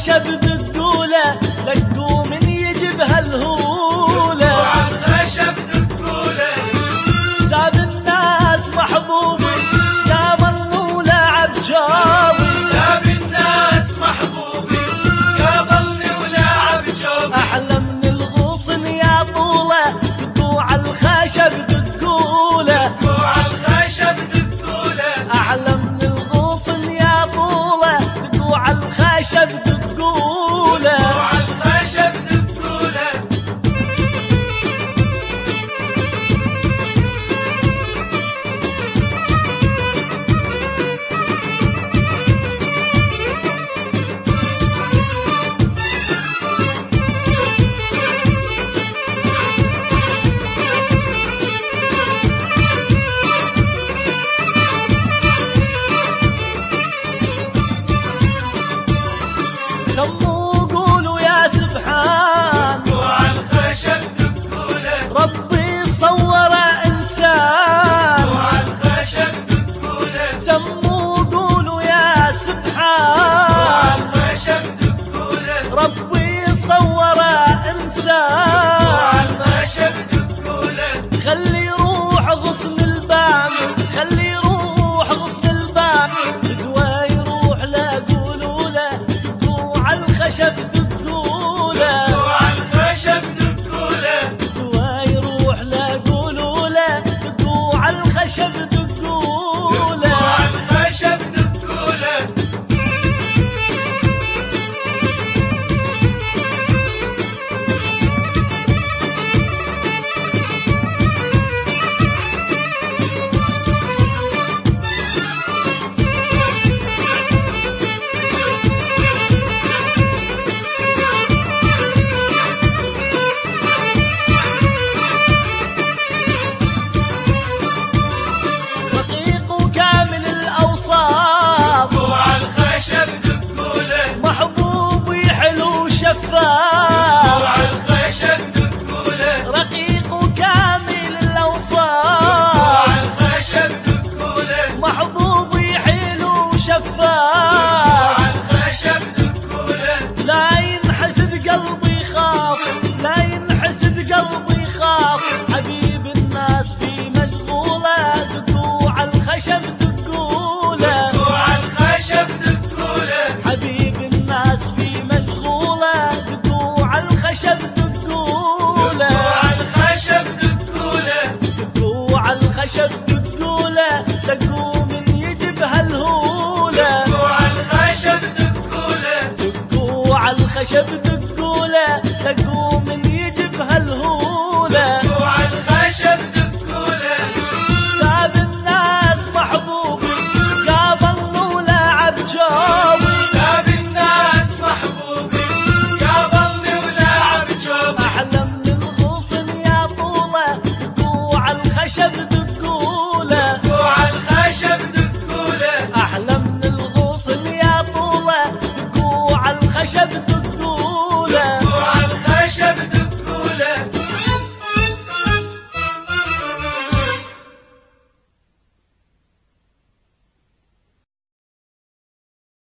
الخشب دقوله لقوا من يجيبها الهوله. دقوا عالخشب دقوله زاد الناس محبوبي قابلني ولعب جاوي. ساب الناس محبوبي قابلني ولعب جوبي. أحلى من الغصن يا طوله دقوا عالخشب دقوله. دقوا عالخشب دقوله أحلى من الغصن يا طوله دقوا عالخشب دقوله. دقوا عالخشب دقوله سموا قولوا يا سبحان دقوا عالخشب دقوله ربي صور إنسان. دقوا عالخشب دقوله سموا قولوا يا دقوا سبحان عالخشب دقوله ربي صور إنسان. دقوا عالخشب دقوله خلي يروح غصن الباب خلي يروح غصن الباب دقوا يروح لا قولوا له دقوا عالخشب دقوا له. دقوا عالخشب دقوله دقوا يروح لا قولوا له دقوا عالخشب دقوا دقوا له. عالخشب دقوله رقيق وكامل الأوصاف دقوا عالخشب دقوله محبوب حلو دقوا شفاف. عالخشب دقوله رقيق وكامل دقوا الأوصاف عالخشب دقوله محبوب حلو دقوا شفاف. عالخشب دقوله لا ينحسد قلبي يخاف لا ينحسد قلبي يخاف. حبيب الناس بي مشغولة دقوا عالخشب دقوله. دقوا عالخشب دقوله حبيب الناس بي مشغولة دقوا عالخشب دقوله. دقوا عالخشب دقوله دقوا عالخشب دقوله لقوا من يجيبها الهوله. دقوا عالخشب دقوله دقوا عالخشب دقوله